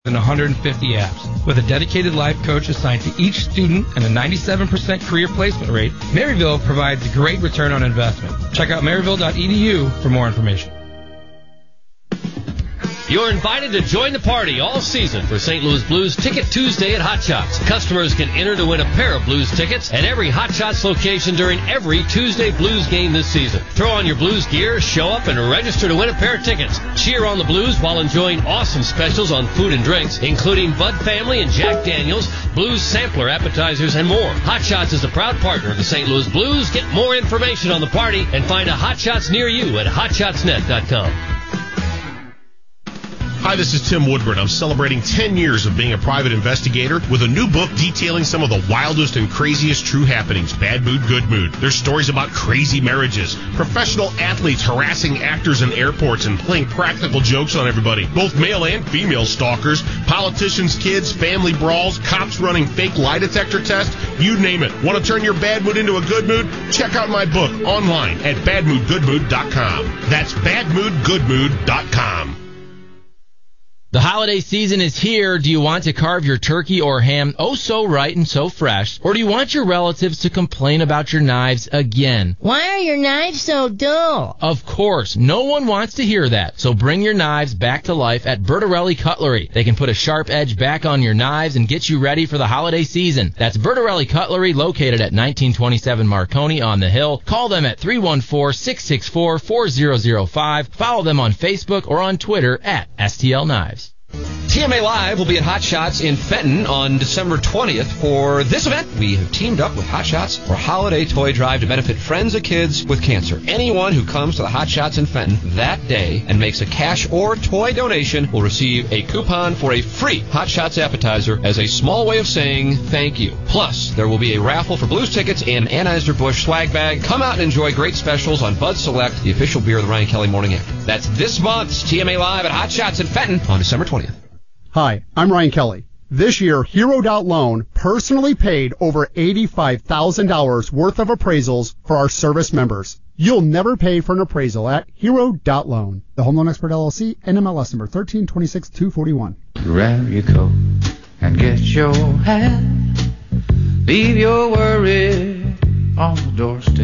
than 150 apps. With a dedicated life coach assigned to each student and a 97% career placement rate, Maryville provides a great return on investment. Check out maryville.edu for more information. You're invited to join the party all season for St. Louis Blues Ticket Tuesday at Hot Shots. Customers can enter to win a pair of Blues tickets at every Hot Shots location during every Tuesday Blues game this season. Throw on your Blues gear, show up, and register to win a pair of tickets. Cheer on the Blues while enjoying awesome specials on food and drinks, including Bud Family and Jack Daniels, Blues sampler appetizers, and more. Hot Shots is a proud partner of the St. Louis Blues. Get more information on the party and find a Hot Shots near you at hotshotsnet.com. Hi, this is Tim Woodburn. I'm celebrating 10 years of being a private investigator with a new book detailing some of the wildest and craziest true happenings. Bad Mood, Good Mood. There's stories about crazy marriages, professional athletes harassing actors in airports and playing practical jokes on everybody, both male and female stalkers, politicians' kids, family brawls, cops running fake lie detector tests, you name it. Want to turn your bad mood into a good mood? Check out my book online at badmoodgoodmood.com. That's badmoodgoodmood.com. The holiday season is here. Do you want to carve your turkey or ham oh so right and so fresh? Or do you want your relatives to complain about your knives again? Why are your knives so dull? Of course, no one wants to hear that. So bring your knives back to life at Bertarelli Cutlery. They can put a sharp edge back on your knives and get you ready for the holiday season. That's Bertarelli Cutlery, located at 1927 Marconi on the Hill. Call them at 314-664-4005. Follow them on Facebook or on Twitter at STL Knives. TMA Live will be at Hot Shots in Fenton on December 20th. For this event, we have teamed up with Hot Shots for a holiday toy drive to benefit friends of kids with cancer. Anyone who comes to the Hot Shots in Fenton that day and makes a cash or toy donation will receive a coupon for a free Hot Shots appetizer as a small way of saying thank you. Plus, there will be a raffle for Blues tickets and an Anheuser-Busch swag bag. Come out and enjoy great specials on Bud Select, the official beer of the Ryan Kelly Morning After. That's this month's TMA Live at Hot Shots in Fenton on December 20th. Hi, I'm Ryan Kelly. This year, Hero.Loan personally paid over $85,000 worth of appraisals for our service members. You'll never pay for an appraisal at Hero.Loan. The Home Loan Expert LLC, NMLS number 1326241. Grab your coat and get your hat. Leave your worries on the doorstep.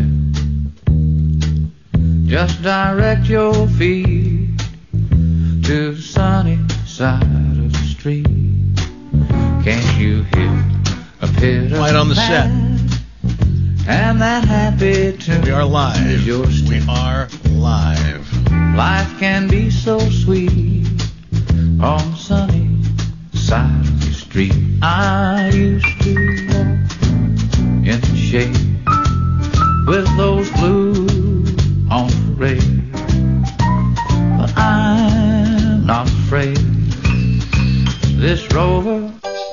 Just direct your feet to the sunny side of the street. Can't you hear a pit right on the set? And that happy tune. We are live. Is yours. We are live. Life can be so sweet on the sunny side of the street. I used to walk in the shade with those blues on parade, but I'm not afraid. This Rover,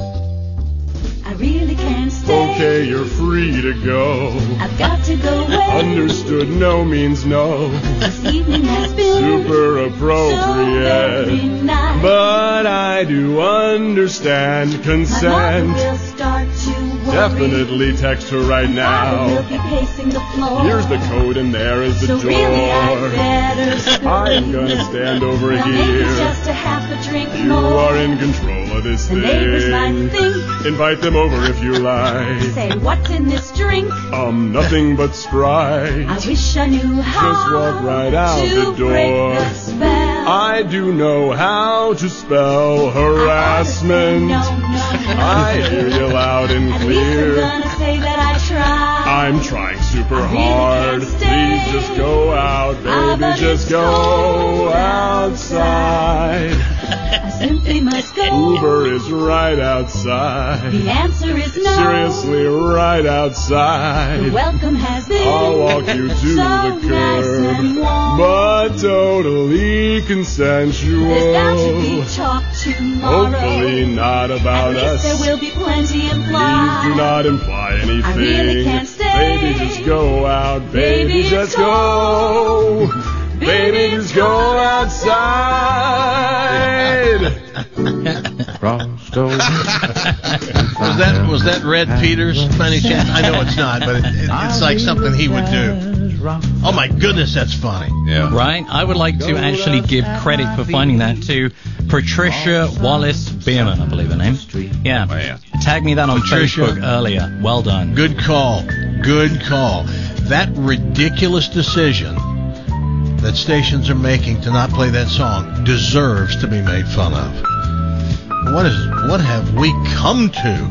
I really can't stay. Okay, you're free to go. I've got to go away. Understood, no means no. This evening has been super appropriate. So very nice. But I do understand consent. My mother will start to worry. Definitely text her right now. Will be pacing the floor. Here's the code and there is the so door. Really I'd better I'm gonna stand over now here. maybe just a half a drink You more. are in control of this the thing. Neighbors might think. Invite them over if you like. Say, what's in this drink? Nothing but Sprite. I wish I knew how. Just walk right out to the door. Break the spell. I do know how to spell harassment. I hear you loud and clear. I'm gonna say that I tried. I'm trying super really hard. can't stay. Please just go out, baby. Just go outside. I simply must go. Uber is right outside. The answer is no. Seriously, right outside. The welcome has been. I'll walk you to so the curb, nice and warm. but totally consensual. There's bound to be talk tomorrow. Hopefully not about At us. least there will be plenty implied. Please do not imply anything. I really can't stay. Baby, just go out. Baby, just go. Baby, just go outside. Was that Red Peters by any chance? I know it's not, but it's like something he would do. Oh my goodness, that's funny. Yeah. Right? I would like to actually give credit for finding that to Patricia Wallace Bierman, I believe her name. Yeah. Oh, yeah. Tagged me that on Patricia. Facebook earlier. Well done. Good call. Good call. That ridiculous decision that stations are making to not play that song deserves to be made fun of. What have we come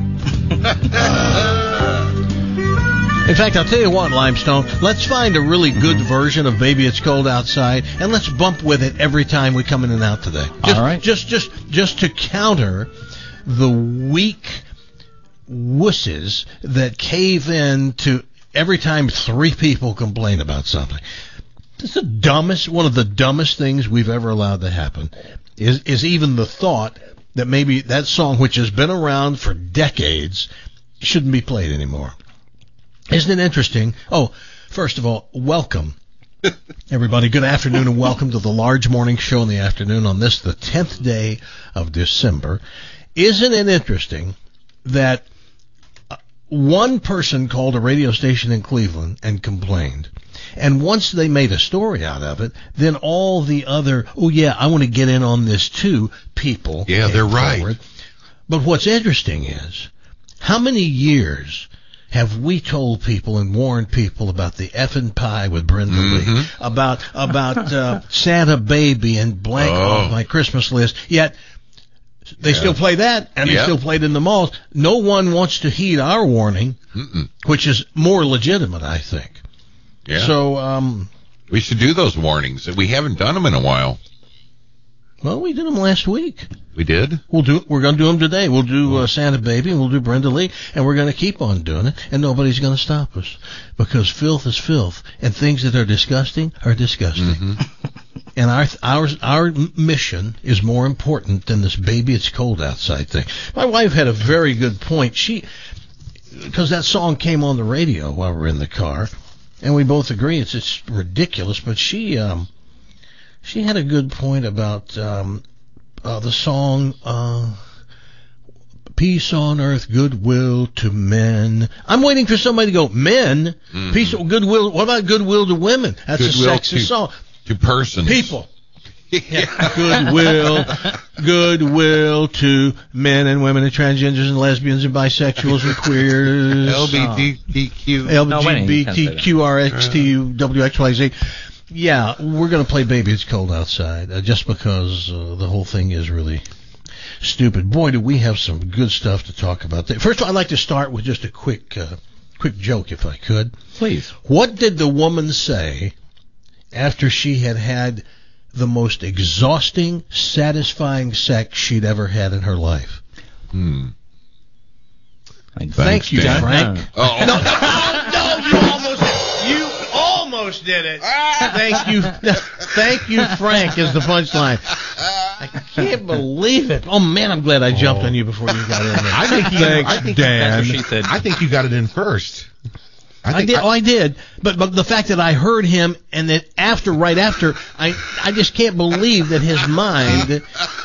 to? In fact, I'll tell you what, Limestone, let's find a really good version of Baby It's Cold Outside, and let's bump with it every time we come in and out today. All right. Just to counter the weak wusses that cave in to every time 3 people complain about something. It's one of the dumbest things we've ever allowed to happen is even the thought that maybe that song, which has been around for decades, shouldn't be played anymore. Isn't it interesting? Oh, first of all, welcome, everybody. Good afternoon and welcome to the Large Morning Show in the afternoon on this, the 10th day of December. Isn't it interesting that one person called a radio station in Cleveland and complained, and once they made a story out of it, then all the other, oh yeah, I want to get in on this too, people. Yeah, they're right. But what's interesting is, how many years have we told people and warned people about the effing pie with Brenda Lee, about Santa Baby and blank off my Christmas list, yet they still play that, and they still play it in the malls. No one wants to heed our warning, which is more legitimate, I think. Yeah. So we should do those warnings. We haven't done them in a while. Well, we did them last week. We did? We're going to do them today. We'll do Santa Baby, and we'll do Brenda Lee, and we're going to keep on doing it, and nobody's going to stop us, because filth is filth, and things that are disgusting are disgusting. And our mission is more important than this Baby It's Cold Outside thing. My wife had a very good point. Because that song came on the radio while we were in the car, and we both agree it's ridiculous, but she had a good point about the song Peace on Earth, Goodwill to Men. I'm waiting for somebody to go, men? Peace, goodwill. What about goodwill to women? That's goodwill a sexist song. To persons. People. Yeah. Goodwill to men and women and transgenders and lesbians and bisexuals and queers. LGBTQRXTUWXYZ. Yeah, we're going to play Baby It's Cold Outside, just because the whole thing is really stupid. Boy, do we have some good stuff to talk about. First of all, I'd like to start with just a quick joke, if I could. Please. What did the woman say after she had the most exhausting, satisfying sex she'd ever had in her life? Thank you, Frank. No, you almost did it. Thank you, Frank, is the punchline. I can't believe it. Oh man, I'm glad I jumped on you before you got in there. I think you got it in first. I did. But the fact that I heard him and that right after, I just can't believe that his mind.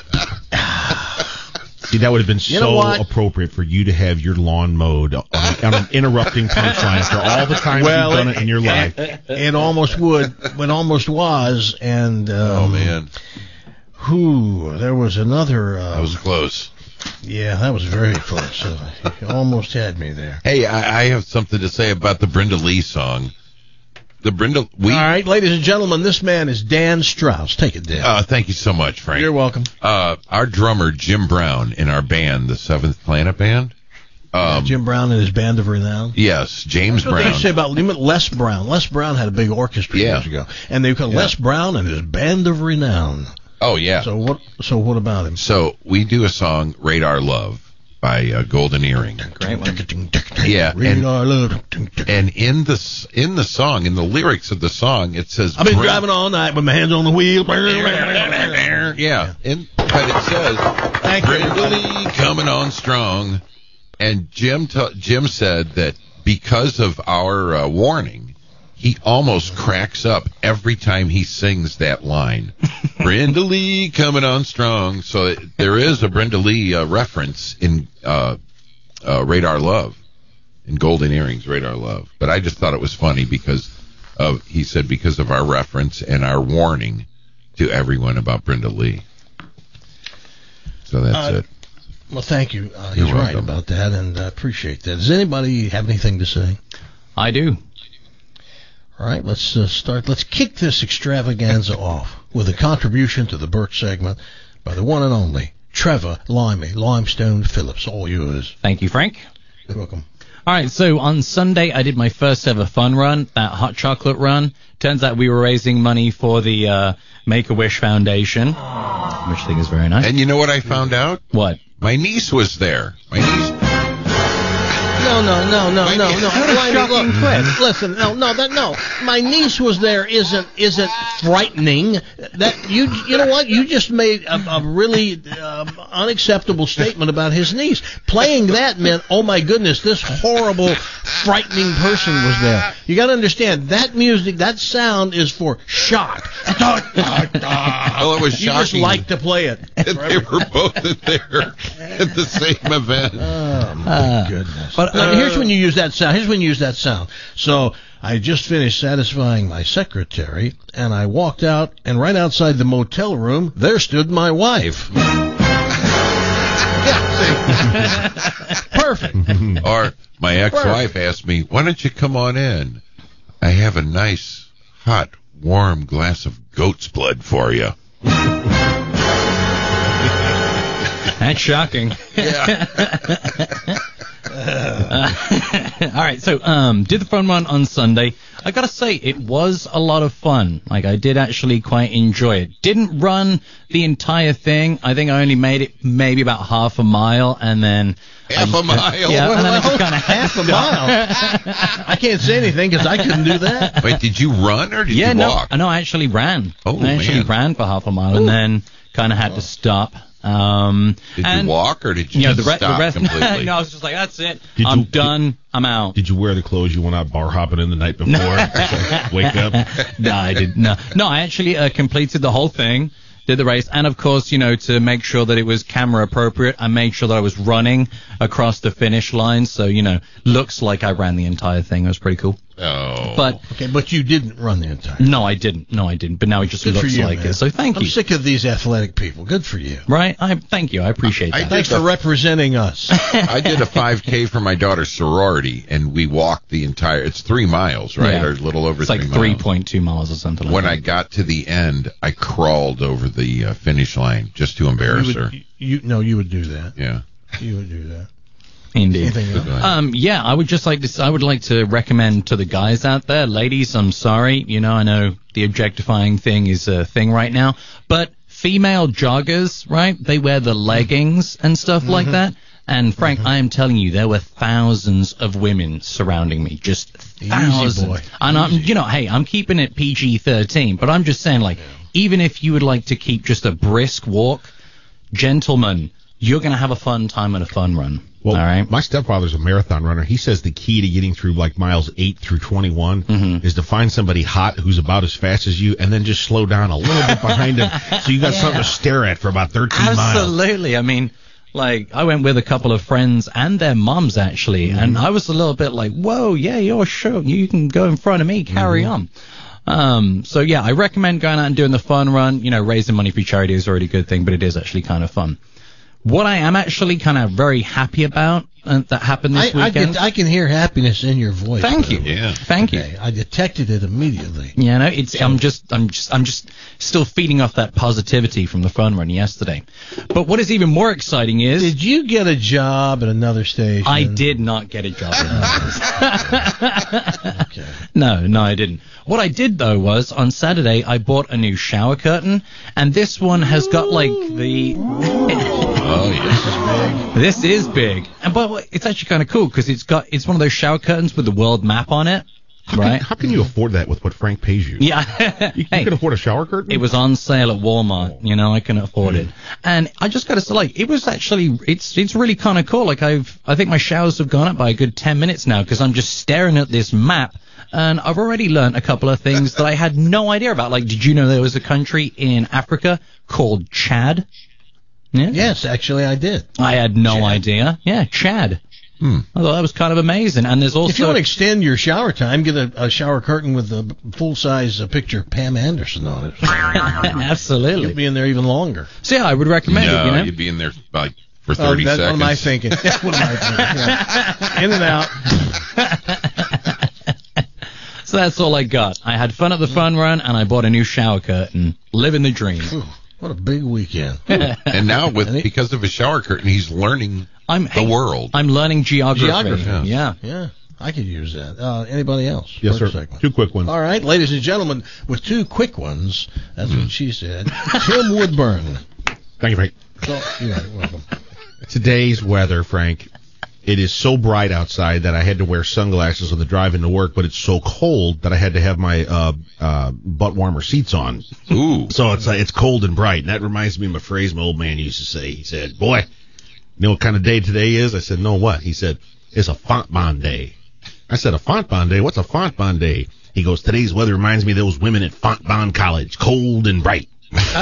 See, that would have been so appropriate for you to have your lawn mowed on an interrupting punchline after all the times you've done it in your life. It almost would. It almost was. And oh man, there was another. That was close. Yeah, that was very close. You almost had me there. Hey, I have something to say about the Brenda Lee song. All right, ladies and gentlemen, this man is Dan Strauss. Take it, Dan. Thank you so much, Frank. You're welcome. Our drummer, Jim Brown, in our band, the Seventh Planet Band. Jim Brown and his band of renown. Yes, James Brown. What did you say about Les Brown? Les Brown had a big orchestra years ago, and they called Les Brown and his band of renown. Oh yeah. So what about him? So we do a song, "Radar Love" by Golden Earring. Great one. Yeah, Radar Love. And in the song, in the lyrics of the song, it says, "I've been driving all night with my hands on the wheel." Yeah, but it says, "Brenda Lee coming on strong." And Jim said that because of our warning, he almost cracks up every time he sings that line. Brenda Lee coming on strong. So there is a Brenda Lee reference in Radar Love, in Golden Earrings, Radar Love. But I just thought it was funny because he said because of our reference and our warning to everyone about Brenda Lee. So that's it. Well, thank you. He's right about that, and I appreciate that. Does anybody have anything to say? I do. All right, let's start. Let's kick this extravaganza off with a contribution to the Burke segment by the one and only Trevor Limestone Phillips. All yours. Thank you, Frank. You're welcome. All right, so on Sunday, I did my first ever fun run, that hot chocolate run. Turns out we were raising money for the Make-A-Wish Foundation, which I think is very nice. And you know what I found out? What? My niece was there. My niece... No. Look, listen, no. My niece was there isn't frightening. That you know what? You just made a really unacceptable statement about his niece. Playing that meant, oh my goodness, this horrible, frightening person was there. You got to understand that music, that sound is for shock. Well, it was shocking. You just like to play it. They were both there at the same event. Oh my goodness! But here's when you use that sound. So I just finished satisfying my secretary, and I walked out, and right outside the motel room, there stood my wife. Perfect. Or my ex-wife asked me, "Why don't you come on in? I have a nice, hot, warm glass of goat's blood for you." That's shocking. Yeah. All right, so did the fun run on Sunday. I gotta say, it was a lot of fun. Like, I did actually quite enjoy it. Didn't run the entire thing. I think I only made it maybe about half a mile, and then... Half a mile? Yeah, and then I just kind of half a mile. I can't say anything because I couldn't do that. Wait, did you run or did you walk? No, I actually ran. Oh, I actually ran for half a mile, and then kind of had to stop. Did you walk or did you stop completely? No, I was just like, that's it. I'm done. I'm out. Did you wear the clothes you went out bar hopping in the night before? Wake up? No, I didn't. No, I actually completed the whole thing. Did the race, and of course, to make sure that it was camera appropriate, I made sure that I was running across the finish line, so looks like I ran the entire thing. It was pretty cool. Oh. But you didn't run the entire thing. No, I didn't. But now it just looks like it. So thank you. I'm sick of these athletic people. Good for you. Right? Thank you. I appreciate that. Thanks for representing us. I did a 5K for my daughter's sorority, and we walked the entire. It's 3 miles, right? Yeah. Or a little over 3 miles. It's like 3.2 miles or something like when that. I got to the end, I crawled over the finish line just to embarrass her. You would do that. Yeah. You would do that. Indeed. Yeah, I would like to recommend to the guys out there, ladies, I'm sorry, I know the objectifying thing is a thing right now, but female joggers, right? They wear the leggings and stuff like that. And Frank, I am telling you, there were thousands of women surrounding me, just thousands. Easy boy. And I'm keeping it PG-13, but I'm just saying, even if you would like to keep just a brisk walk, gentlemen, you're going to have a fun time and a fun run. Well, all right? My stepfather's a marathon runner. He says the key to getting through miles 8 through 21 is to find somebody hot who's about as fast as you and then just slow down a little bit behind him so you got something to stare at for about 13 miles. Absolutely. I mean, I went with a couple of friends and their moms, actually, and I was a little bit like, whoa, yeah, you're sure. You can go in front of me. Carry on. So, yeah, I recommend going out and doing the fun run. Raising money for charity is already a good thing, but it is actually kind of fun. What I am actually kind of very happy about that happened this weekend. I can hear happiness in your voice. Thank you. Yeah. Thank you. I detected it immediately. Yeah, no, I'm just still feeding off that positivity from the fun run yesterday. But what is even more exciting is, did you get a job at another station? I did not get a job at another station. Okay. No, I didn't. What I did though was on Saturday I bought a new shower curtain, and this one has got the. Oh, yes. This is big. But it's actually kind of cool because it's one of those shower curtains with the world map on it. Right? How can you afford that with what Frank pays you? Yeah. You can afford a shower curtain? It was on sale at Walmart. I can afford it. And I just got to say, it was actually, it's really kind of cool. I think my showers have gone up by a good 10 minutes now because I'm just staring at this map. And I've already learned a couple of things that I had no idea about. Did you know there was a country in Africa called Chad? Yeah? Yes, actually I did. I had no idea. Yeah, Chad. I thought that was kind of amazing. And there's also if you want to extend your shower time, get a shower curtain with a full-size picture of Pam Anderson on it. Absolutely. You'll be in there even longer. So yeah, I would recommend it. You know, you'd be in there like for 30 seconds. What am I thinking? What am I thinking? Yeah. In and out. So that's all I got. I had fun at the fun run, and I bought a new shower curtain. Living the dream. What a big weekend. And now, because of his shower curtain, he's learning the world. I'm learning geography. Yeah. I could use that. Anybody else? Yes, sir. Segment. 2 quick ones. All right, ladies and gentlemen, with 2 quick ones, that's what she said. Tim Woodburn. Thank you, Frank. You're welcome. Today's weather, Frank, it is so bright outside that I had to wear sunglasses on the drive into work, but it's so cold that I had to have my butt warmer seats on. Ooh. So it's cold and bright, and that reminds me of a phrase my old man used to say. He said, "Boy, you know what kind of day today is?" I said, "No, what?" He said, "It's a Fontbonne day." I said, "A Fontbonne day? What's a Fontbonne day?" He goes, "Today's weather reminds me of those women at Fontbonne College, cold and bright."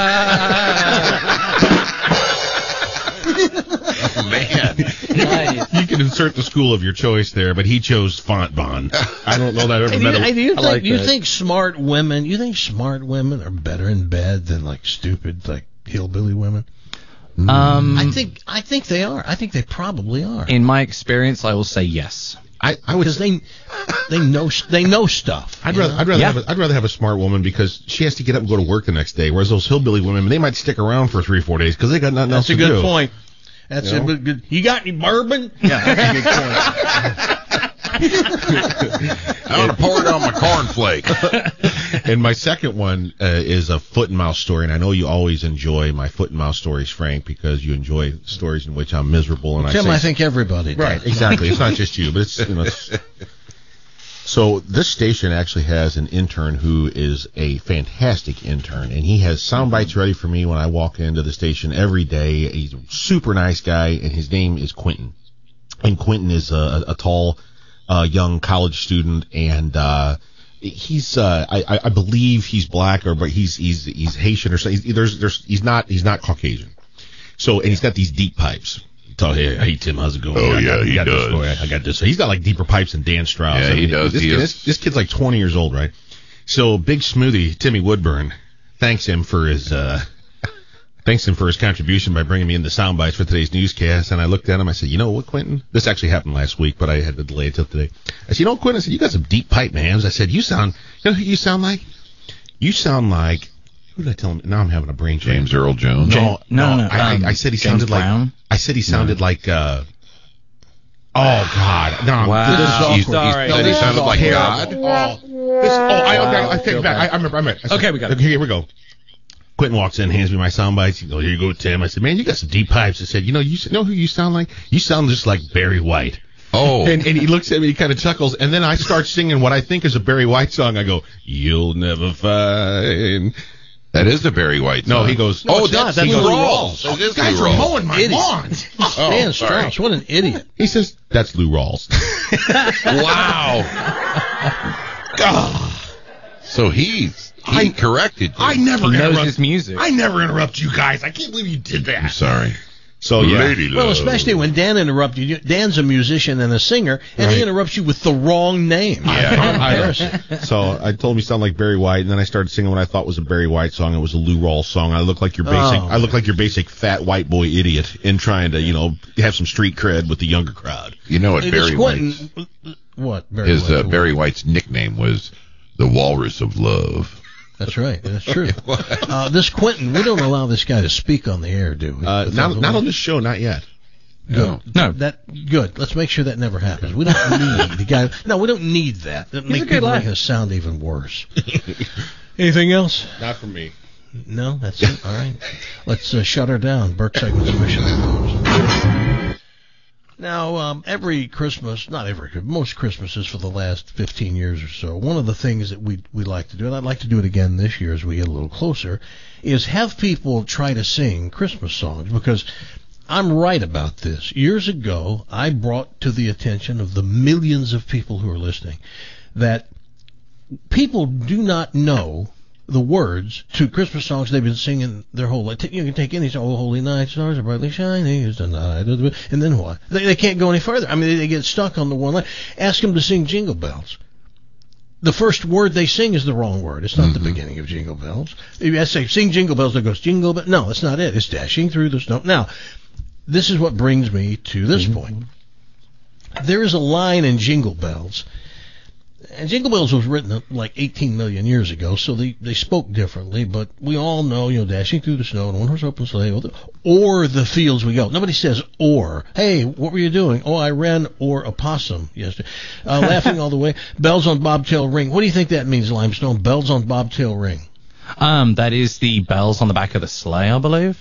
Oh, man. Nice. You can insert the school of your choice there, but he chose Fontbonne. I don't know that I ever met him. You think smart women are better in bed than like stupid like hillbilly women? I think they are. I think they probably are. In my experience, I will say yes. Because they know stuff. I'd rather have a smart woman because she has to get up and go to work the next day. Whereas those hillbilly women, they might stick around for 3 or 4 days because they got nothing else to do. That's a good point. That's a good. You got any bourbon? Yeah, that's a good point. I want to pour it on my cornflake. And my second one is a foot and mouth story, and I know you always enjoy my foot and mouth stories, Frank, because you enjoy stories in which I'm miserable. And Tim, I think everybody does. Right, exactly. It's not just you, but it's. So this station actually has an intern who is a fantastic intern, and he has sound bites ready for me when I walk into the station every day. He's a super nice guy, and his name is Quentin. And Quentin is a tall, young college student, and he's I believe he's black, but he's Haitian or something. He's not Caucasian. So, and he's got these deep pipes. So, hey Tim, how's it going? Oh, yeah, he does. I got this. So he's got like deeper pipes than Dan Strauss. Yeah, he does. This kid's like 20 years old, right? So, Big Smoothie, Timmy Woodburn, thanks him for his contribution by bringing me in the sound bites for today's newscast. And I looked at him. I said, "You know what, Quentin? This actually happened last week, but I had to delay it till today." I said, "You know what, Quentin?" I said, "You got some deep pipe, man." I said, "You know who you sound like? You sound like." Who did I tell him? Now I'm having a brain change. James Earl Jones. No. I said he sounded Brown? I said he sounded like. Oh God! No, wow. This is He sounded like God. I take it back. I remember. Okay, we got it. Here we go. Quentin walks in, hands me my sound bites. He goes, "Here you go, Tim." I said, "Man, you got some deep pipes." I said, "You know who you sound like? You sound just like Barry White." Oh. And he looks at me, he kind of chuckles, and then I start singing what I think is a Barry White song. I go, "You'll never find." That is a Barry White song. No, he goes, that's Lou Rawls. You guys are mowing my lawn. Dan Strauss, what an idiot. He says, "That's Lou Rawls." Wow. God. So he corrected you. I never He knows interrupt his music. I never interrupt you guys. I can't believe you did that. I'm sorry. So yeah. Lady Well, love. especially when Dan interrupted you. Dan's a musician and a singer, and he interrupts you with the wrong name. Yeah. So I told him he sounded like Barry White, and then I started singing what I thought was a Barry White song. It was a Lou Rawls song. I look like your basic. I look like your basic fat white boy idiot in trying to have some street cred with the younger crowd. You know what Barry White's Barry White's nickname was? The Walrus of Love. That's right. That's true. This Quentin, we don't allow this guy to speak on the air, do we? Not on this show, not yet. No. Good. Let's make sure that never happens. We don't need the guy. No, we don't need that. That makes people make us sound even worse. Anything else? Not for me. No, that's it. All right. Let's shut her down. Burke segment's officially closed. Now, every Christmas, not every, most Christmases for the last 15 years or so, one of the things that we like to do, and I'd like to do it again this year as we get a little closer, is have people try to sing Christmas songs, because I'm right about this. Years ago, I brought to the attention of the millions of people who are listening that people do not know the words to Christmas songs they've been singing their whole life. You can take any song, "Oh Holy Night, Stars Are Brightly Shining, Is the Night," and then what? They can't go any further. I mean, they get stuck on the one line. Ask them to sing Jingle Bells. The first word they sing is the wrong word. It's not the beginning of Jingle Bells. If you say, sing Jingle Bells, it goes, Jingle Bells. No, that's not it. It's Dashing Through the Snow. Now, this is what brings me to this point. There is a line in Jingle Bells, and Jingle Bells was written like 18 million years ago, so they spoke differently, but we all know, dashing through the snow in one horse open sleigh, or the fields we go. Nobody says or. Hey, what were you doing? Oh, I ran or a possum yesterday. Laughing all the way. Bells on bobtail ring. What do you think that means, Limestone? Bells on bobtail ring. That is the bells on the back of the sleigh, I believe.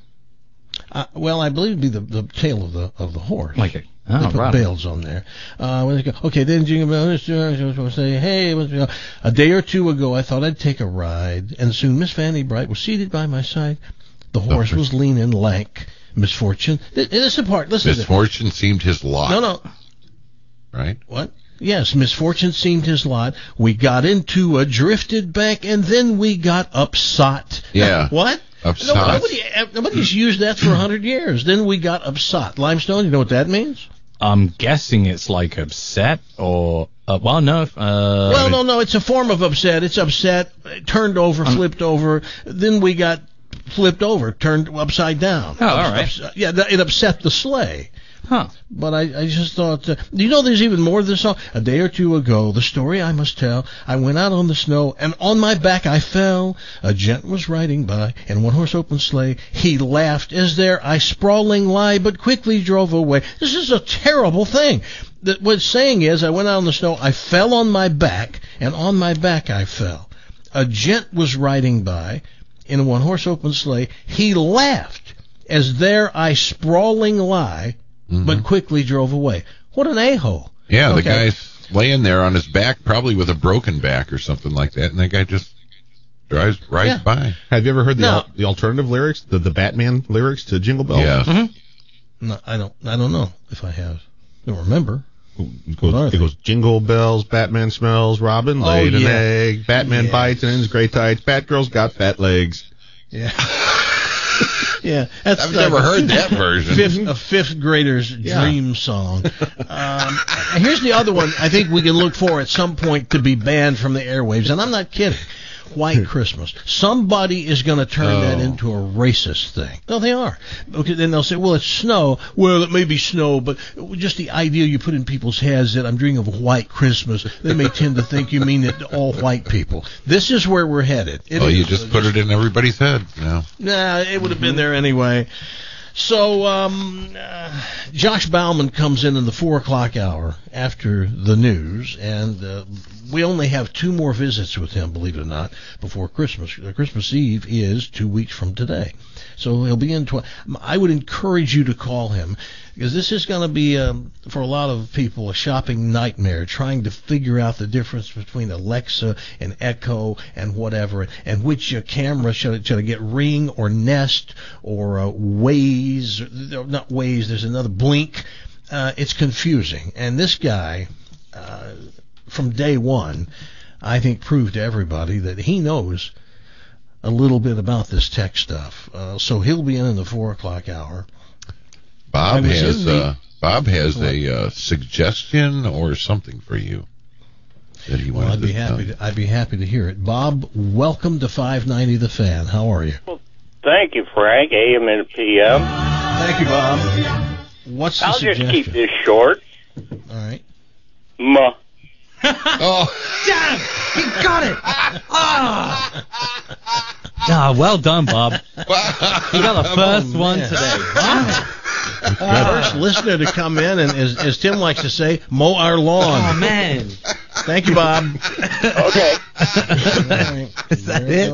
Well, I believe it'd be the tail of the horse. Like it. They put bells on there. Okay, then Jingle Bells, say, hey, a day or two ago I thought I'd take a ride, and soon Miss Fanny Bright was seated by my side. The horse was lean and lank. Misfortune. This is the part. Listen. Misfortune seemed his lot. No. Right? What? Yes, misfortune seemed his lot. We got into a drifted bank, and then we got upsot. Yeah. What? Upsot. Nobody's used that for 100 years. Then we got upsot. Limestone, you know what that means? I'm guessing it's like upset or well, no. No. It's a form of upset. It's upset, turned over, flipped over. Then we got flipped over, turned upside down. Oh, all right. It upset the sleigh. Huh. But I just thought, there's even more to this song. A day or two ago, the story I must tell, I went out on the snow, and on my back I fell. A gent was riding by, in one horse open sleigh. He laughed as there I sprawling lie, but quickly drove away. This is a terrible thing. What it's saying is, I went out on the snow, I fell on my back, and on my back I fell. A gent was riding by, in a one horse open sleigh. He laughed as there I sprawling lie, but quickly drove away. What an a-hole. Yeah, the guy's laying there on his back, probably with a broken back or something like that, and that guy just drives right by. Have you ever heard the alternative lyrics, the Batman lyrics to Jingle Bells? Yeah. No, I don't know if I have. I don't remember. It goes, Jingle Bells, Batman smells, Robin laid an egg, Batman bites and ends great tights, Batgirl's got fat legs. Yeah. Yeah, that's I've never heard that version. A fifth grader's dream song. Here's the other one I think we can look for at some point to be banned from the airwaves, and I'm not kidding. White Christmas. Somebody is going to turn that into a racist thing. No, they are. Okay, then they'll say, well, it's snow. Well, it may be snow, but just the idea you put in people's heads that I'm dreaming of a white Christmas, they may tend to think you mean it to all white people. This is where we're headed. You just put it in everybody's head. Nah, it would have been there anyway. So, Josh Bauman comes in the 4 o'clock hour after the news, and we only have 2 more visits with him, believe it or not, before Christmas. Christmas Eve is 2 weeks from today. So he'll be in. I would encourage you to call him, because this is going to be, for a lot of people, a shopping nightmare, trying to figure out the difference between Alexa and Echo and whatever, and which camera should I get, Ring or Nest or Waze, not Waze, there's another Blink. It's confusing. And this guy, from day one, I think proved to everybody that he knows a little bit about this tech stuff. So he'll be in the 4 o'clock hour. Bob has a suggestion or something for you that he wanted I'd be happy to hear it. Bob, welcome to 590 The Fan. How are you? Well, thank you, Frank. AM and PM. Thank you, Bob. What's the suggestion? I'll just keep this short. All right. Damn! He got it! Well done, Bob. You got the first one today. First listener to come in, and as Tim likes to say, mow our lawn. Oh, man. Thank you, Bob. Okay. Right. Is that it?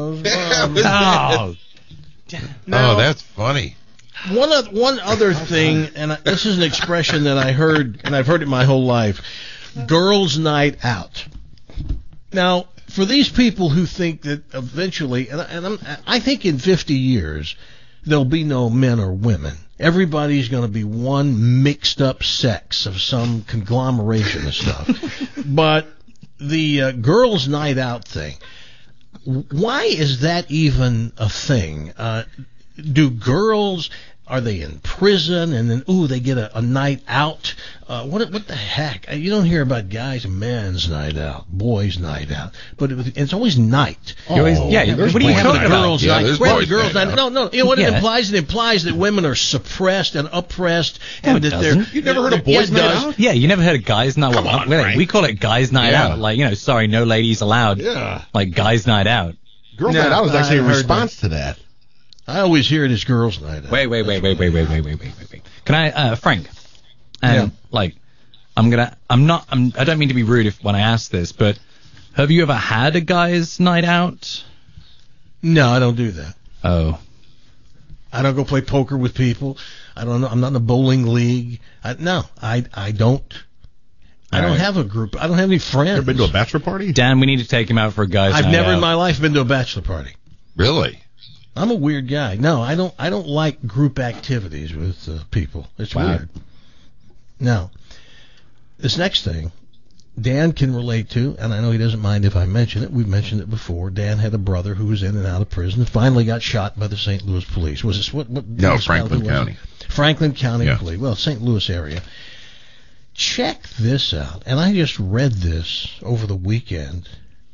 Now, that's funny. One other thing, and this is an expression that I heard, and I've heard it my whole life. Girls' night out. Now, for these people who think that eventually, I think in 50 years, there'll be no men or women. Everybody's going to be one mixed up sex of some conglomeration of stuff. But the girls' night out thing, Why is that even a thing? Do girls, are they in prison and then, they get a night out? What the heck? You don't hear about guys, men's night out, boys' night out, but it's always night. What are you talking about? Girls' night. Girls' night. No. You know what it implies? It implies that women are suppressed and oppressed, and that they're. You never heard of boys' night out? Yeah, you never heard of guys' night out? We call it guys' night out. Like, sorry, no ladies allowed. Yeah. Like guys' night out. Girls' night out is actually a response to that. I always hear it as girls' night out. Wait. Can I, Frank? And I don't mean to be rude when I ask this, but have you ever had a guys' night out? No, I don't do that. Oh. I don't go play poker with people. I don't know. I'm not in a bowling league. I don't. I don't have a group. I don't have any friends. Ever been to a bachelor party? Dan, we need to take him out for a guys' night out. I've never in my life been to a bachelor party. Really? I'm a weird guy. No, I don't like group activities with people. It's weird. Now, this next thing, Dan can relate to, and I know he doesn't mind if I mention it. We've mentioned it before. Dan had a brother who was in and out of prison and finally got shot by the St. Louis police. Was this what? No, Franklin County. Franklin County Police. Well, St. Louis area. Check this out. And I just read this over the weekend.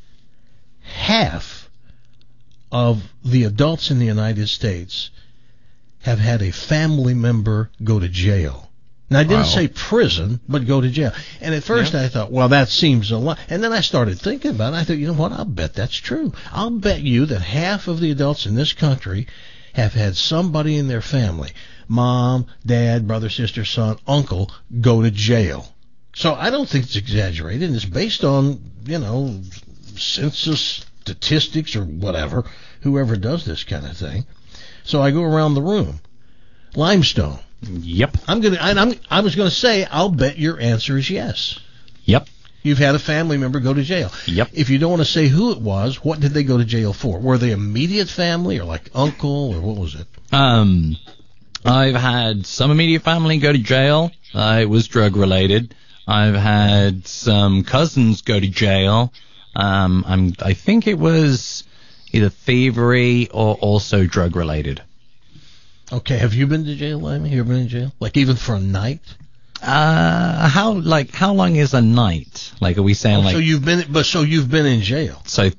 Half of the adults in the United States have had a family member go to jail. Now, I didn't say prison, but go to jail. And at first I thought, well, that seems a lot. And then I started thinking about it. I thought, you know what? I'll bet that's true. I'll bet you that half of the adults in this country have had somebody in their family, mom, dad, brother, sister, son, uncle, go to jail. So I don't think it's exaggerated. It's based on, census statistics or whatever, whoever does this kind of thing. So I go around the room. Limestone. Yep. I was gonna say, I'll bet your answer is yes. Yep. You've had a family member go to jail. Yep. If you don't want to say who it was, what did they go to jail for? Were they immediate family or like uncle or what was it? I've had some immediate family go to jail. It was drug related. I've had some cousins go to jail. I think it was either thievery or also drug related. Okay, have you been to jail, Limey? You ever been in jail? Like even for a night? How long is a night? Like, are we saying so you've been in jail? So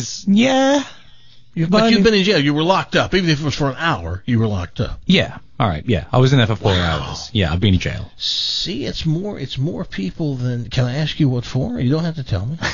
But you've been in jail. You were locked up. Even if it was for an hour, you were locked up. Yeah. All right. Yeah. I was in there for 4 hours. Yeah, I've been in jail. See, it's more people than. Can I ask you what for? You don't have to tell me.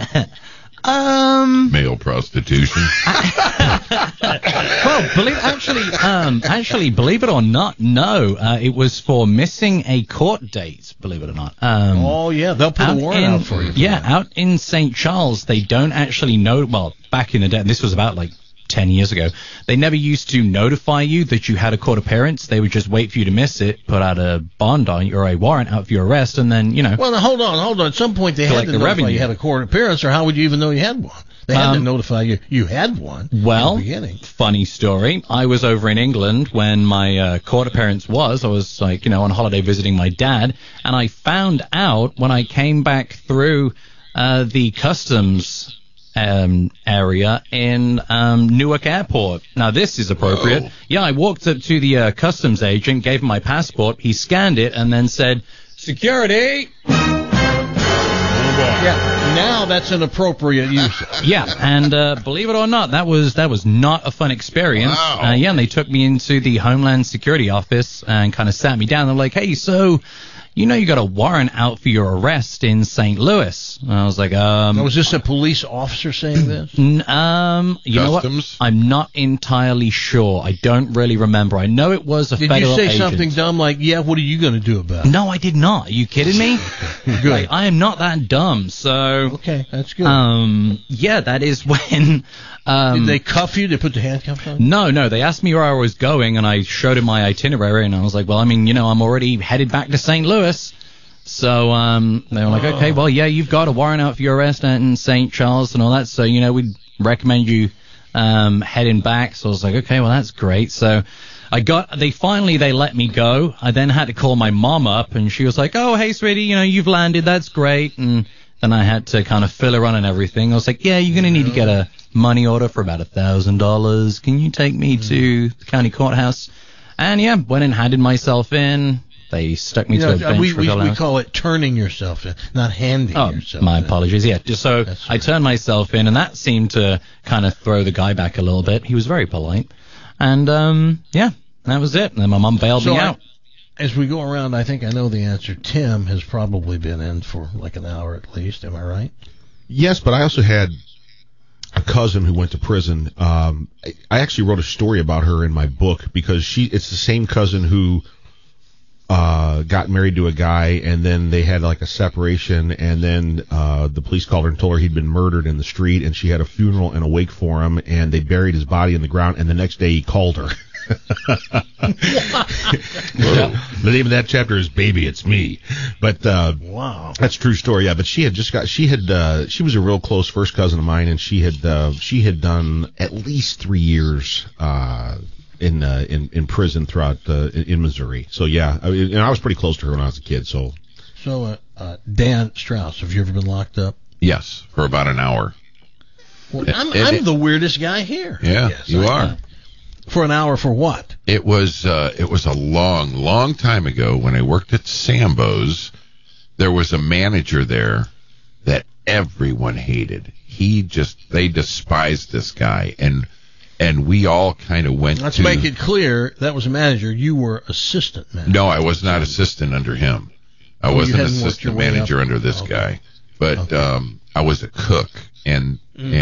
Male prostitution. Well, believe it or not, no. It was for missing a court date. Believe it or not. They'll put a warrant out for you. Yeah, out in St. Charles, they don't actually know. Well, back in the day, and this was about 10 years ago, they never used to notify you that you had a court appearance. They would just wait for you to miss it, put out a bond on you or a warrant out for your arrest, and then, Well, now, hold on. At some point, they had to notify you had a court appearance, or how would you even know you had one? They had to notify you had one. Well, in the beginning. Funny story. I was over in England when my court appearance was. I was, on holiday visiting my dad, and I found out when I came back through the customs area in Newark Airport. Now, this is appropriate. Whoa. Yeah, I walked up to the customs agent, gave him my passport, he scanned it, and then said, "Security!" Yeah, now that's an appropriate use. Yeah, and believe it or not, that was not a fun experience. Wow. And they took me into the Homeland Security office and kind of sat me down. They're like, "Hey, so you got a warrant out for your arrest in St. Louis." And I was like, was this a police officer saying this? You know what? I'm not entirely sure. I don't really remember. I know it was a federal agent. Did you say something dumb like, "Yeah, what are you going to do about it"? No, I did not. Are you kidding me? Good. I am not that dumb. So okay, that's good. Yeah, that is when. Did they cuff you? Did they put the handcuffs on? No. They asked me where I was going, and I showed him my itinerary, and I was like, well, I'm already headed back to St. Louis. So they were like, okay, well, yeah, you've got a warrant out for your arrest in St. Charles and all that, so, we'd recommend you heading back. So I was like, okay, well, that's great. So they let me go. I then had to call my mom up, and she was like, oh, hey, sweetie, you've landed, that's great. And then I had to kind of fill her on and everything. I was like, yeah, you're going to need to get a money order for about $1,000. Can you take me to the county courthouse? And yeah, went and handed myself in. They stuck me to a bench for a couple we hours. call it turning yourself in, not handing yourself My in. apologies. Yeah, just so I turned myself in, and that seemed to kind of throw the guy back a little bit. He was very polite. And yeah, that was it. And then my mom bailed me out. As we go around, I think I know the answer. Tim has probably been in for like an hour at least. Am I right? Yes, but I also had a cousin who went to prison. I actually wrote a story about her in my book because it's the same cousin who got married to a guy, and then they had like a separation, and then the police called her and told her he'd been murdered in the street, and she had a funeral and a wake for him, and they buried his body in the ground, and the next day he called her. The name of that chapter is Baby, It's Me. But wow, that's a true story. Yeah, but she was a real close first cousin of mine, and she had done at least 3 years in prison throughout in Missouri. So yeah, and I was pretty close to her when I was a kid. So Dan Strauss, have you ever been locked up? Yes, for about an hour. Well, I'm the weirdest guy here. Yeah, yes, you are. For an hour for what? It was a long time ago when I worked at Sambo's. There was a manager there that everyone hated. They despised this guy, and we all kind of went. Let's make it clear that was a manager. You were assistant manager. No, I was not assistant under him. I wasn't assistant manager under this guy, but I was a cook, and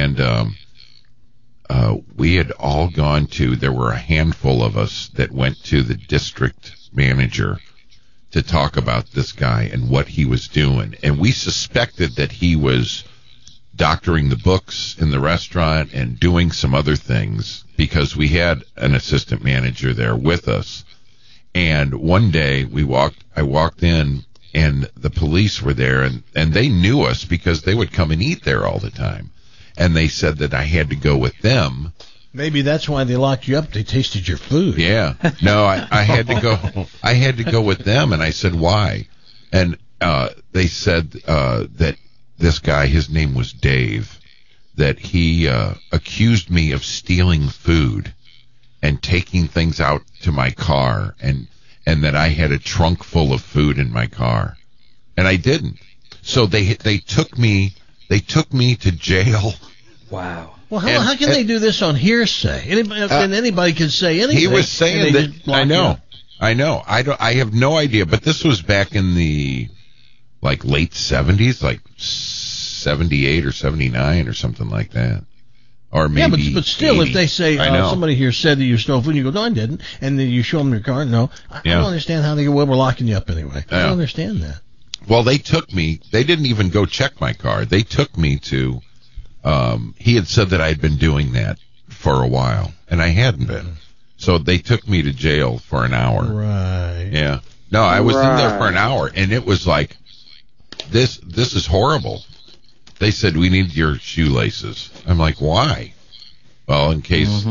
we had all gone to. There were a handful of us that went to the district manager to talk about this guy and what he was doing, and we suspected that he was doctoring the books in the restaurant and doing some other things because we had an assistant manager there with us. And one day I walked in and the police were there, and they knew us because they would come and eat there all the time. And they said that I had to go with them. Maybe that's why they locked you up. They tasted your food. Yeah. No, I had to go. I had to go with them, and I said why. And they said that this guy, his name was Dave, that he accused me of stealing food and taking things out to my car, and that I had a trunk full of food in my car, and I didn't. So they took me to jail. Wow. Well, how can they do this on hearsay? Anybody can say anything. He was saying that. I know. I have no idea. But this was back in the late 70s, like 78 or 79 or something like that. Or maybe. Yeah, but still, 80. if they say somebody here said that you stole food, and you go, no, I didn't, and then you show them your car, no, I don't understand how they go, well, we're locking you up anyway. I don't understand that. Well, they took me. They didn't even go check my car. They took me to. He had said that I had been doing that for a while, and I hadn't been. So they took me to jail for an hour. Right. Yeah. No, I was in there for an hour, and it was like, this is horrible. They said, we need your shoelaces. I'm like, why? Well, in case,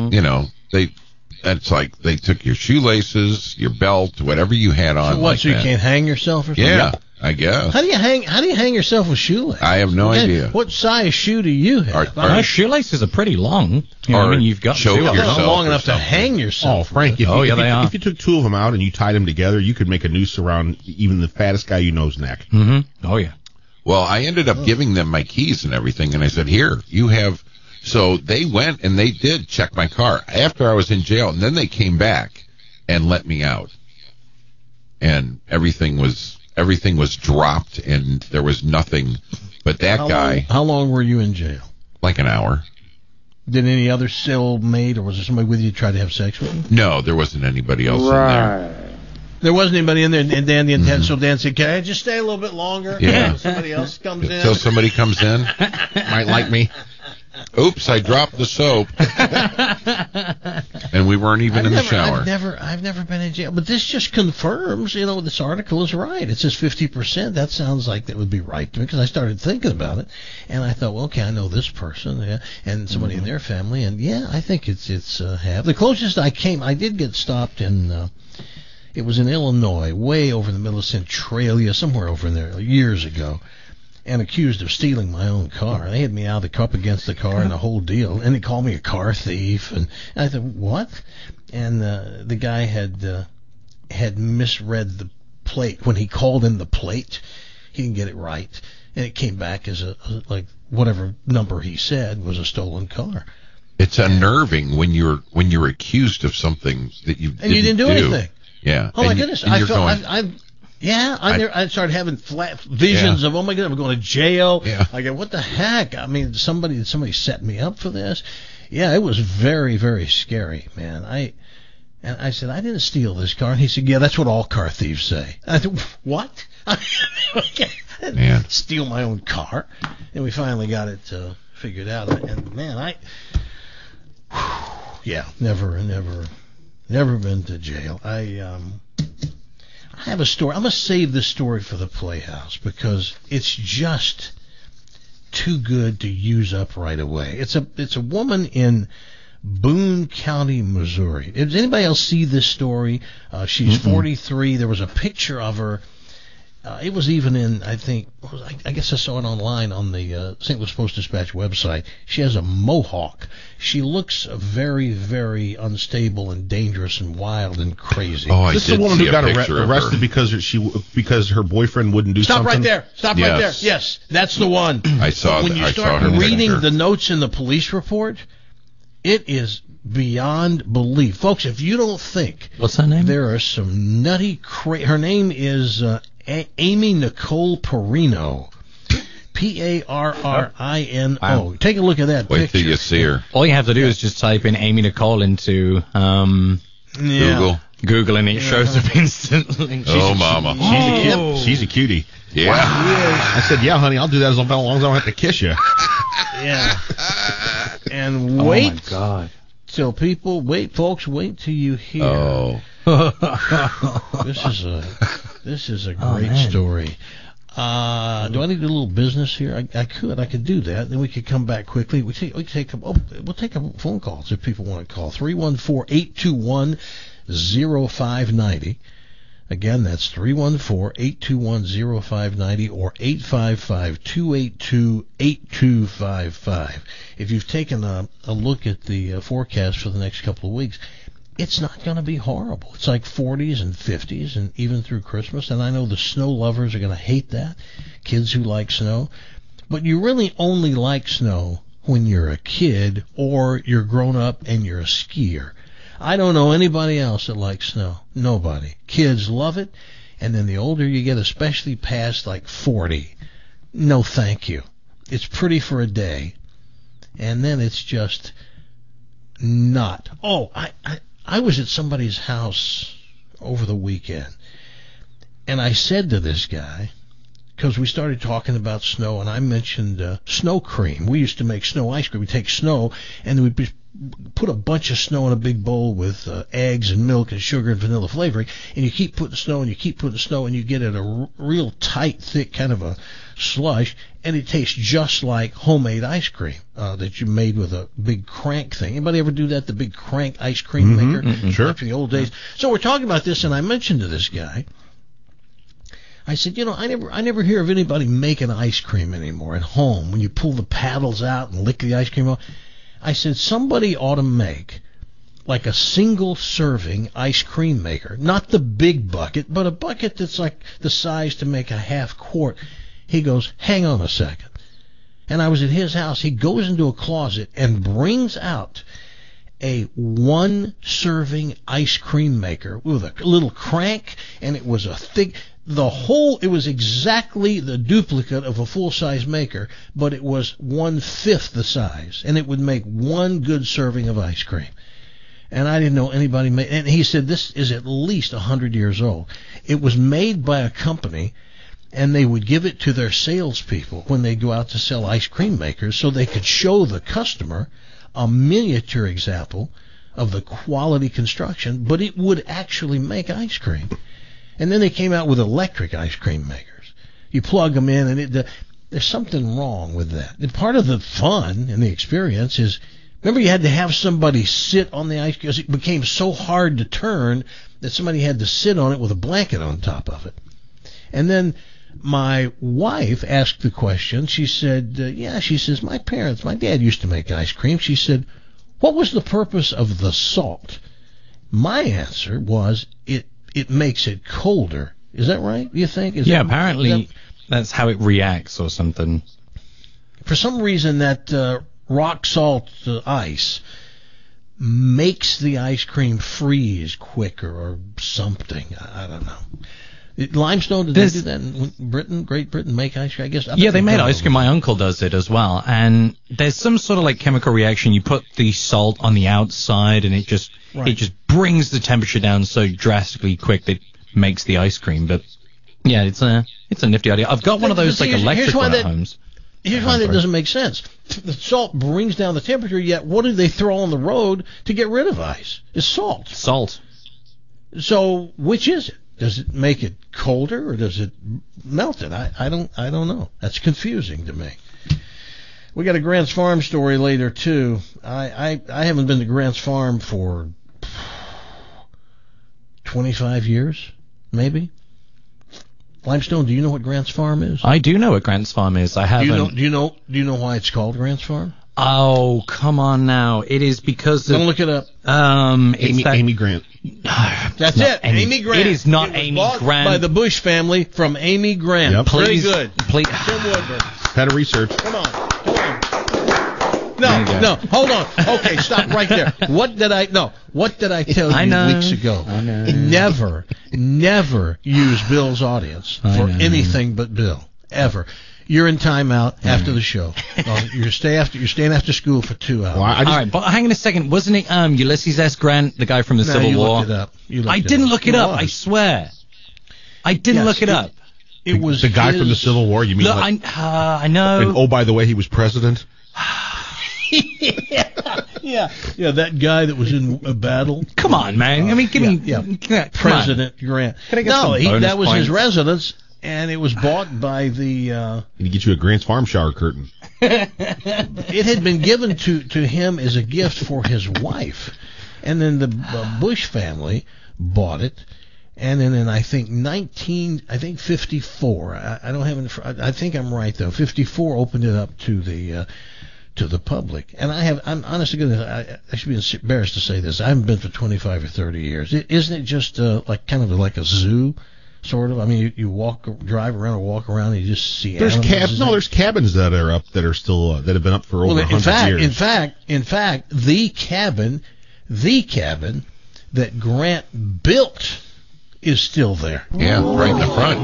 it's like they took your shoelaces, your belt, whatever you had on. So what, so you can't hang yourself or something? Yeah, I guess. How do you hang yourself with shoelaces? I have no idea. What size shoe do you have? Our shoelaces are pretty long. You've got choke yourself long enough to hang yourself. Oh, Frank, they are. If you took two of them out and you tied them together, you could make a noose around even the fattest guy you know's neck. Mm-hmm. Oh, yeah. Well, I ended up giving them my keys and everything, and I said, here, you have... So they went and they did check my car after I was in jail, and then they came back and let me out. And everything was dropped, and there was nothing but that guy. How long were you in jail? Like an hour. Did any other cellmate, or was there somebody with you to try to have sex with him? No, there wasn't anybody else in there. There wasn't anybody in there, and Dan the intent, so Dan said, can I just stay a little bit longer? Yeah. Somebody else comes in. Until somebody comes in. Might like me. Oops, I dropped the soap. And we weren't even in the shower. I've never been in jail. But this just confirms, this article is right. It says 50%. That sounds like that would be right to me, because I started thinking about it. And I thought, well, okay, I know this person, and somebody in their family. And, I think it's half. The closest I did get stopped in... it was in Illinois, way over in the middle of Centralia, somewhere over in there, years ago. and accused of stealing my own car. They had me out up against the car and the whole deal, and they called me a car thief. And I thought, what? And the guy had misread the plate. When he called in the plate, he didn't get it right, and it came back as like whatever number he said was a stolen car. It's unnerving when you're accused of something that you didn't do anything. Yeah. Oh my goodness! I felt I started having flat visions of, oh my God, I'm going to jail. Yeah. I go, what the heck? I mean, did somebody set me up for this? Yeah, it was very, very scary, man. And I said, I didn't steal this car. And he said, yeah, that's what all car thieves say. I said, what? Man. Steal my own car. And we finally got it figured out. And man, never been to jail. I have a story. I'm going to save this story for the Playhouse because it's just too good to use up right away. It's a woman in Boone County, Missouri. Does anybody else see this story? She's 43. There was a picture of her. It was even in, I guess I saw it online on the St. Louis Post-Dispatch website. She has a mohawk. She looks very, very unstable and dangerous and wild and crazy. Oh, this is the woman who got arrested because her boyfriend wouldn't do something? Stop right there. Stop right there. Yes, that's the one. I saw when you start reading the notes in the police report, it is beyond belief. Folks, if you don't think... What's her name? There are some nutty... her name is Amy Nicole Perino. Parrino. Wow. Take a look at that picture. Wait till you see her. All you have to do is just type in Amy Nicole into Google, and it shows up instantly. Mama. She's a cutie. Yeah. Wow. I said, yeah, honey, I'll do that as long as I don't have to kiss you. Yeah. And wait. Oh, my God. Till people, folks, wait till you hear. Oh. This is a great story. Do I need a little business here? I could do that. Then we could come back quickly. We'll take phone calls if people want to call. 314-821-0590. Again, that's 314-821-0590 or 855-282-8255. If you've taken a look at the forecast for the next couple of weeks, it's not going to be horrible. It's like 40s and 50s and even through Christmas. And I know the snow lovers are going to hate that, kids who like snow. But you really only like snow when you're a kid or you're grown up and you're a skier. I don't know anybody else that likes snow. Nobody. Kids love it. And then the older you get, especially past like 40, no thank you. It's pretty for a day. And then it's just not. Oh, I was at somebody's house over the weekend, and I said to this guy, because we started talking about snow, and I mentioned snow cream. We used to make snow ice cream. We take snow, and then we'd put a bunch of snow in a big bowl with eggs and milk and sugar and vanilla flavoring, and you keep putting snow, and you keep putting snow, and you get it a real tight, thick kind of a slush, and it tastes just like homemade ice cream that you made with a big crank thing. Anybody ever do that, the big crank ice cream maker? Sure. After the old days. So we're talking about this, and I mentioned to this guy, I said, I never hear of anybody making ice cream anymore at home when you pull the paddles out and lick the ice cream off. I said, somebody ought to make like a single serving ice cream maker, not the big bucket, but a bucket that's like the size to make a half quart. He goes, hang on a second. And I was at his house. He goes into a closet and brings out a one-serving ice cream maker with a little crank, and it was a thick... it was exactly the duplicate of a full-size maker, but it was 1/5 the size, and it would make one good serving of ice cream. And I didn't know anybody made... And he said, this is at least 100 years old. It was made by a company, and they would give it to their salespeople when they go out to sell ice cream makers so they could show the customer a miniature example of the quality construction, but it would actually make ice cream. And then they came out with electric ice cream makers. You plug them in, and there's something wrong with that. And part of the fun and the experience is, remember, you had to have somebody sit on the ice cream because it became so hard to turn that somebody had to sit on it with a blanket on top of it. And then my wife asked the question. She said, she says, my dad used to make ice cream. She said, what was the purpose of the salt? My answer was, it makes it colder. Is that right, you think? Apparently that's how it reacts or something. For some reason, that rock salt ice makes the ice cream freeze quicker or something. I don't know. Limestone, did they do that in Great Britain, make ice cream? I guess. Yeah, they made ice cream. My uncle does it as well. And there's some sort of like chemical reaction. You put the salt on the outside, and it just brings the temperature down so drastically quick that it makes the ice cream. But yeah, it's a nifty idea. I've got one of those like electric one at homes. Here's why that doesn't make sense. The salt brings down the temperature, yet what do they throw on the road to get rid of ice? It's salt. Salt. So which is it? Does it make it colder or does it melt it? I don't know. That's confusing to me. We got a Grant's Farm story later too. I haven't been to Grant's Farm for 25 years, maybe. Limestone, do you know what Grant's Farm is? I do know what Grant's Farm is. I haven't. Do you know why it's called Grant's Farm? Oh, come on now. It is because of... Don't look it up. Amy Grant. That's it. Amy Grant. It is not Amy Grant. By the Bush family from Amy Grant. Yep. Very good. Please. Tim Woodburn. Had a research. Come on. No, hold on. Okay, stop right there. What did I tell you weeks ago? I know. Never use Bill's audience for anything but Bill. Ever. You're in timeout after the show. You're staying after school for 2 hours. Well, all right, but hang on a second. Wasn't it Ulysses S. Grant, the guy from the Civil War? Looked it up. I didn't look it up. I swear. I didn't look it up. It was the guy from the Civil War. You mean? Look, I know. And oh, by the way, he was president. Yeah, that guy that was in a battle. Come on, man. I mean, give me President Grant. That was his residence, and it was bought by the. And he get you a Grant's Farm shower curtain. It had been given to him as a gift for his wife, and then the Bush family bought it. And then in I think 54. I don't have it. I think I'm right though. 54 opened it up to the public. And I'm honest to goodness, I should be embarrassed to say this. I haven't been for 25 or 30 years. Isn't it just like kind of like a zoo, sort of? I mean, you drive around or walk around and you just see animals. There's cabins that are up that are still that have been up for over 100 years. In fact, the cabin that Grant built is still there. Yeah, right in the front.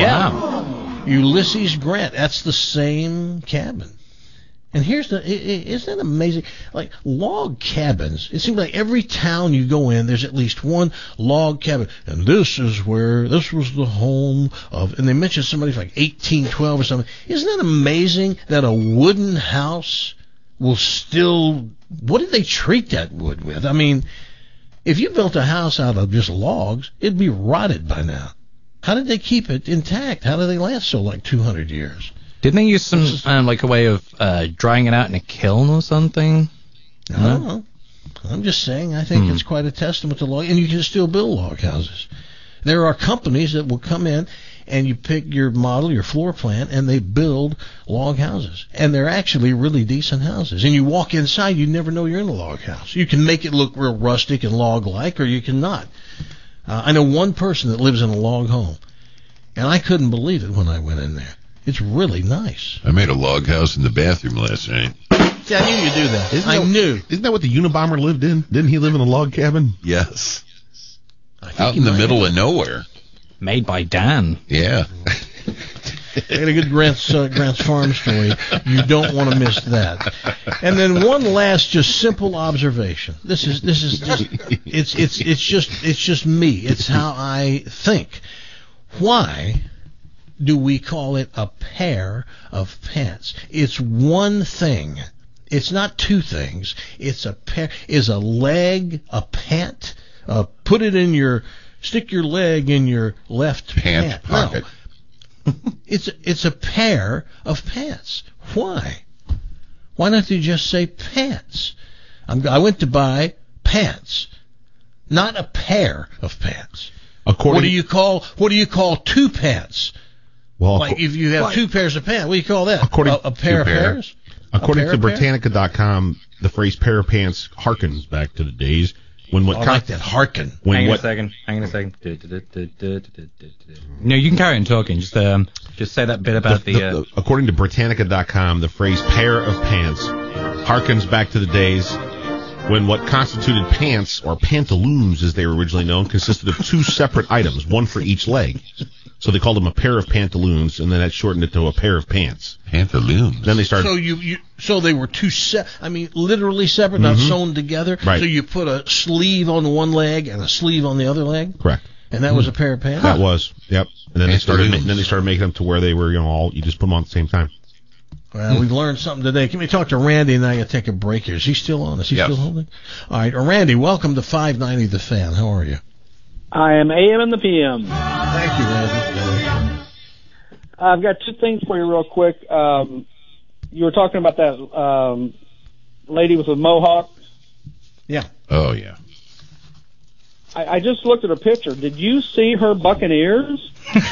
Ulysses Grant. That's the same cabin. And isn't that amazing? Like log cabins. It seems like every town you go in, there's at least one log cabin. And this was the home of, and they mentioned somebody from like 1812 or something. Isn't that amazing that a wooden house will still, what did they treat that wood with? I mean, if you built a house out of just logs, it'd be rotted by now. How did they keep it intact? How did they last so like 200 years? Didn't they use some like a way of drying it out in a kiln or something? I don't know. I'm just saying. I think it's quite a testament to log, and you can still build log houses. There are companies that will come in and you pick your model, your floor plan, and they build log houses, and they're actually really decent houses. And you walk inside, you never know you're in a log house. You can make it look real rustic and log-like, or you can not. I know one person that lives in a log home, and I couldn't believe it when I went in there. It's really nice. I made a log house in the bathroom last night. See, I knew you'd do that. Isn't that what the Unabomber lived in? Didn't he live in a log cabin? Yes. Out in the middle of nowhere. Made by Dan. Yeah. I got a good Grant's Farm story. You don't want to miss that. And then one last, just simple observation. This is just it's just me. It's how I think. Why do we call it a pair of pants? It's one thing. It's not two things. It's a pair. Is a leg a pant? Stick your leg in your left pant pocket. No. It's a pair of pants. Why? Why don't you just say pants? I went to buy pants, not a pair of pants. What do you call two pants? Well, like if you have two pairs of pants, what do you call that? A pair of pairs? According to Britannica.com, the phrase pair of pants harkens back to the days when what... I like that, harken. Hang on a second. No, you can carry on talking. Just say that bit about the according to Britannica.com, the phrase pair of pants harkens back to the days when what constituted pants, or pantaloons as they were originally known, consisted of two separate items, one for each leg. So they called them a pair of pantaloons, and then that shortened it to a pair of pants. Pantaloons. Then they started. So they were literally separate, not sewn together. Right. So you put a sleeve on one leg and a sleeve on the other leg. Correct. And that was a pair of pants. That was, yep. And then they started making them to where they were, you just put them on at the same time. Well, we've learned something today. Can we talk to Randy, and I got to take a break here? Is he still on? Is he still holding? All right, Randy, welcome to 590 The Fan. How are you? I am AM and the PM. Thank you, Randy. I've got two things for you real quick. You were talking about that lady with the mohawk. Yeah. Oh, yeah. I just looked at her picture. Did you see her Buccaneers?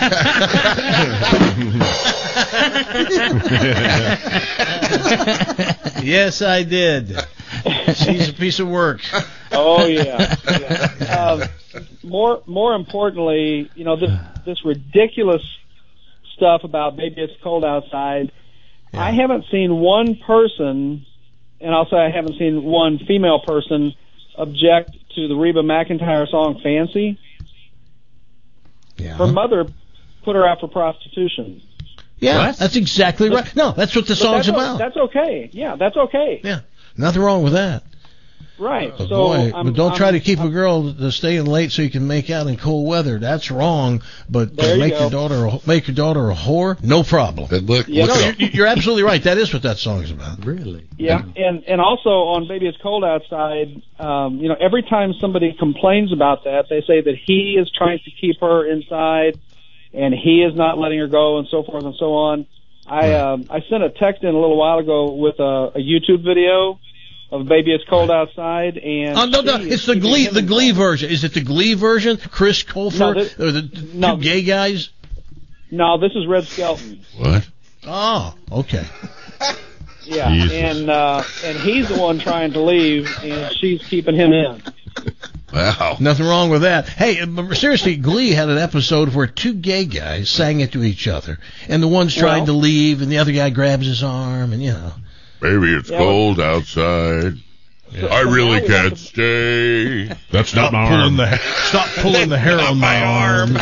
Yes, I did. She's a piece of work. Oh, yeah. More importantly, this ridiculous stuff about Baby It's Cold Outside. Yeah. I haven't seen one person, and I'll say I haven't seen one female person object to the Reba McEntire song Fancy. Yeah. Her mother put her out for prostitution. Yeah, what? That's exactly right. No, that's what the song's about. That's okay. Yeah, that's okay. Yeah, nothing wrong with that. Right. But don't try to keep a girl to staying late so you can make out in cold weather. That's wrong. But make your daughter a whore, no problem. You're absolutely right. That is what that song is about. Really? Yeah. And also on Baby It's Cold Outside, every time somebody complains about that, they say that he is trying to keep her inside, and he is not letting her go, and so forth and so on. I sent a text in a little while ago with a YouTube video of Baby It's Cold Outside, and no, it's the Glee version. Is it the Glee version? Chris Colfer or the two gay guys? No, this is Red Skelton. What? Oh, okay. Yeah, and he's the one trying to leave, and she's keeping him in. Wow. Nothing wrong with that. Hey, but seriously, Glee had an episode where two gay guys sang it to each other, and the one's trying to leave, and the other guy grabs his arm, and Baby, it's cold outside. Yeah. I really can't stay. That's not my arm. Stop pulling the hair on my arm.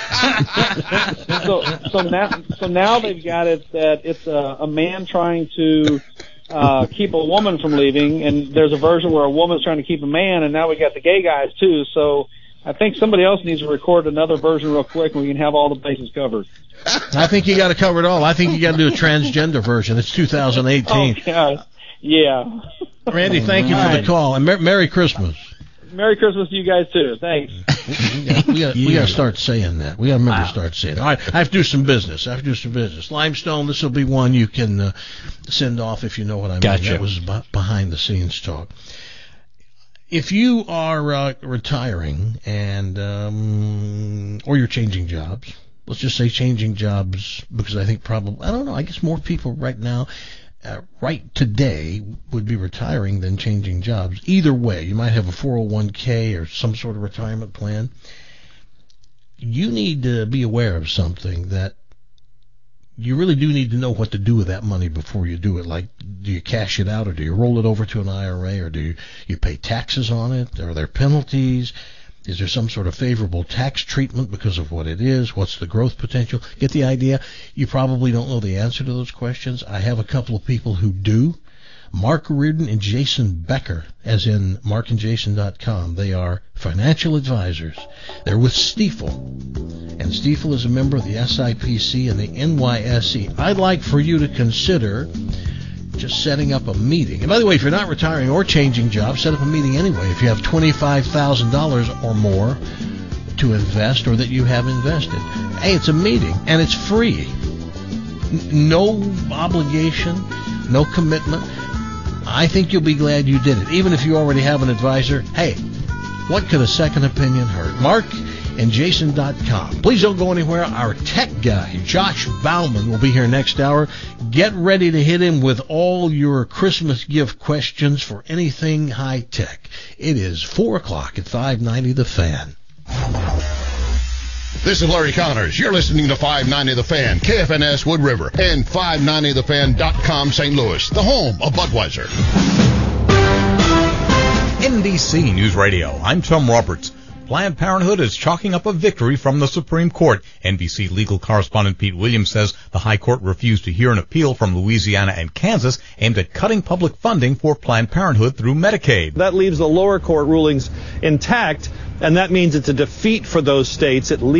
So now they've got it that it's a man trying to keep a woman from leaving, and there's a version where a woman's trying to keep a man, and now we got the gay guys too. So I think somebody else needs to record another version real quick, and we can have all the bases covered. I think you got to cover it all. I think you got to do a transgender version. It's 2018. Oh, God. Yeah. Randy, thank you for the call, and Merry Christmas. Merry Christmas to you guys too. Thanks. We got to start saying that. We got to remember to start saying it. All right, I have to do some business. Limestone, this will be one you can send off if you know what I mean. Gotcha. That was behind the scenes talk. If you are retiring and or you're changing jobs, let's just say changing jobs, because I think probably, I don't know, I guess more people right now, right today, would be retiring than changing jobs. Either way, you might have a 401k or some sort of retirement plan. You need to be aware of something, that you really do need to know what to do with that money before you do it. Like, do you cash it out, or do you roll it over to an IRA, or do you pay taxes on it? Are there penalties? Is there some sort of favorable tax treatment because of what it is? What's the growth potential? Get the idea? You probably don't know the answer to those questions. I have a couple of people who do. Mark Reardon and Jason Becker, as in markandjason.com. They are financial advisors. They're with Stifel. And Stifel is a member of the SIPC and the NYSE. I'd like for you to consider just setting up a meeting. And by the way, if you're not retiring or changing jobs, set up a meeting anyway. If you have $25,000 or more to invest, or that you have invested, hey, it's a meeting, and it's free. No obligation, no commitment. I think you'll be glad you did it. Even if you already have an advisor, hey, what could a second opinion hurt? Mark and Jason.com. Please don't go anywhere. Our tech guy, Josh Bauman, will be here next hour. Get ready to hit him with all your Christmas gift questions for anything high tech. It is 4 o'clock at 590 The Fan. This is Larry Connors. You're listening to 590 The Fan, KFNS Wood River, and 590thefan.com St. Louis, the home of Budweiser. NBC News Radio, I'm Tom Roberts. Planned Parenthood is chalking up a victory from the Supreme Court. NBC legal correspondent Pete Williams says the High Court refused to hear an appeal from Louisiana and Kansas aimed at cutting public funding for Planned Parenthood through Medicaid. That leaves the lower court rulings intact, and that means it's a defeat for those states. It leaves